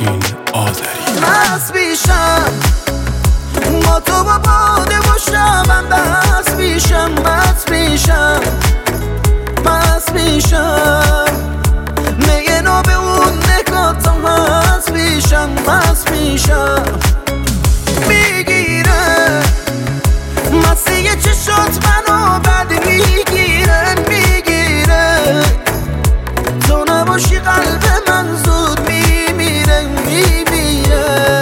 متین آذری. مست میشم با تو با باده و شبم، بس میشم مست میشم مست میشم، میگه نو به اون نگاتم مست میشم مست میشم، میگیره مسیح چشات منو بد میگیره میگیره، تو نباشی قلب من زود میمیره میمیره.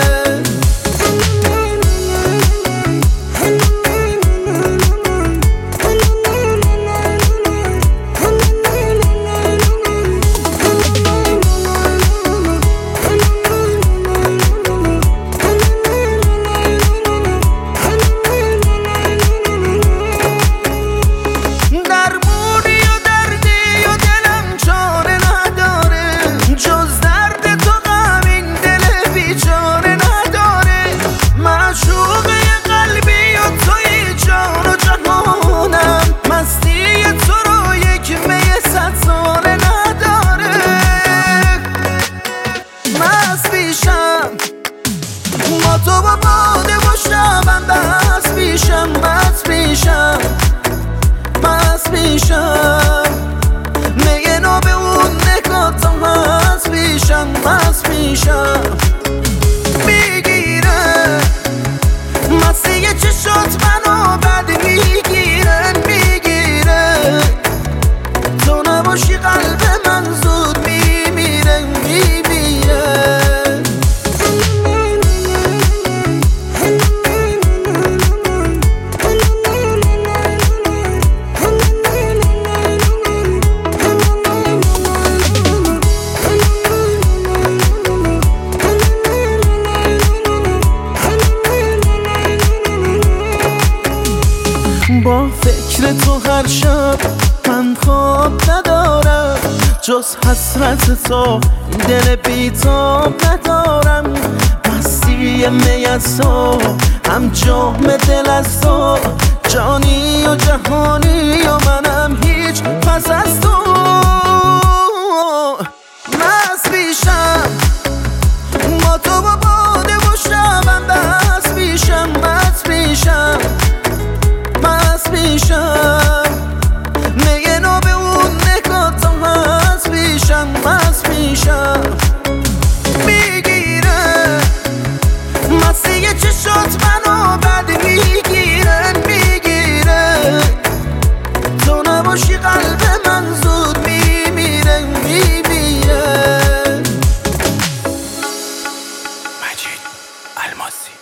با تو با باده و شبم بس میشم مست میشم مست میشم، میگه نو به اون نگاتم مست میشم مست میشم، میگیره مسیح چشات منو بد میگیره میگیره، تو نباشی قلب من زود میمیره میمیره. با فکر تو هر شب من خواب ندارم، جز حسرت تو این دل بیتاب ندارم، مستی می از تو هم جام دل از تو، جانی و جهانی و منم هیچ پس از تو. مست میشم با تو با باده و شبم بس میشم مست میشم مست میشم، میگه نو به اون نگاتم مست میشم مست میشم، میگیره مسیح چشات منو بد میگیره میگیره، تو نباشی قلب من زود میمیره میمیره. مجید الماسی.